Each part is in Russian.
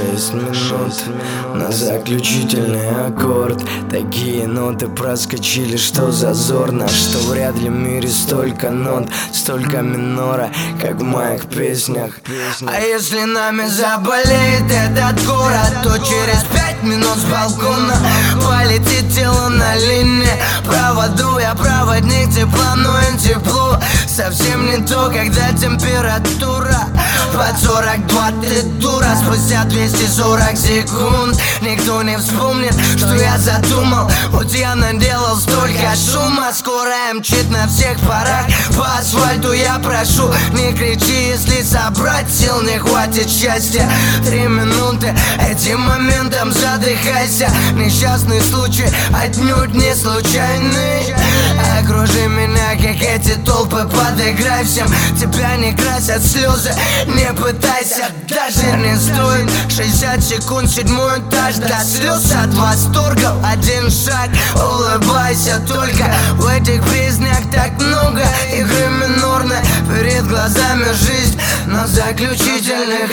6 минут на заключительный аккорд. Такие ноты проскочили, что зазорно, что вряд ли в мире столько нот, столько минора, как в моих песнях. А если нами заболеет этот город, то через 5 минут с балкона полетит тело на линии. Проводу я проводник тепла, но им тепло совсем не то, когда температура под 42, ты дура. Спустя 240 секунд никто не вспомнит, что я задумал. Вот я наделал столько шума. Скоро мчит на всех парах по асфальту, я прошу, не кричи, если собрать сил не хватит счастья. 3 минуты, этим моментом задыхайся. Несчастный случай отнюдь не случайный. Окружи меня, как эти толпы, подыграй всем. Тебя не красят слезы, не пытайся, даже не стоит. 60 секунд, 7-й этаж, до слез от восторга. Один шаг, улыбайся только. В этих песнях так много игры минорной. Перед глазами жизнь на заключительных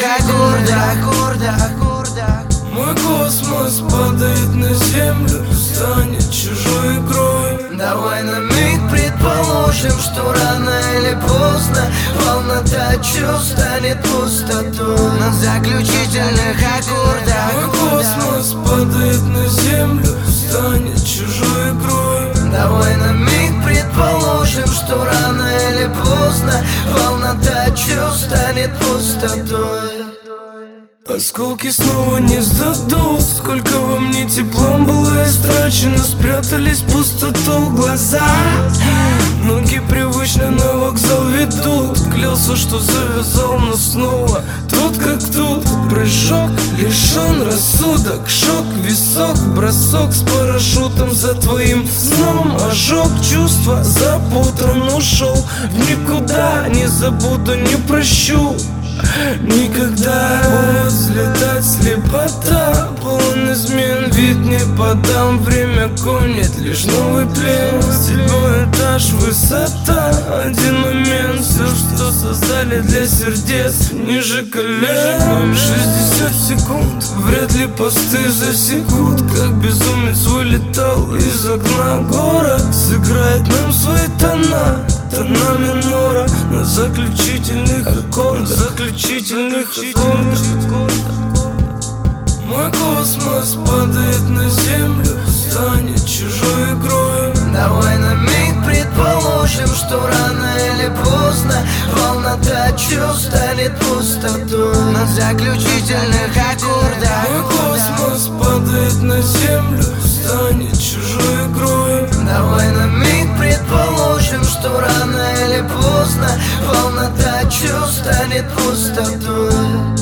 аккордах. Мой космос падает на землю, станет чужой игрой. Давай на миг предположим, что рано или поздно полнота чувств станет пустотой на заключительных аккордах. Мой космос падает на землю, станет чужой игрой. Давай на миг предположим, что рано или поздно полнота чувств станет пустотой. Осколки снова не сдадут. Сколько во мне теплом было истрачено, спрятались в пустоту глаза. Ноги привычно на вокзал ведут. Клялся, что завязал, но снова тут как тут. Прыжок, лишен рассудок, шок, висок, бросок с парашютом за твоим сном. Ожог, чувства запутан, ушел в никуда. Не забуду, не прощу никогда. Будет взлетать слепота, полон измен, вид не подам. Время гонит, лишь новый плен. 7-й этаж, высота, один момент. Все, что создали для сердец, ниже колен. 60 секунд, вряд ли посты засекут. Как безумец вылетал из окна. Город сыграет нам свои тона, тона минора на заключительных аккордах. Мой космос падает на землю, станет чужой игрой. Давай на миг предположим, что рано или поздно полнота чувств станет пустотой на заключительных аккордах. Мой космос падает на землю, станет чужой игрой. Давай на миг предположим, что рано или поздно полнота чувств станет пустотой.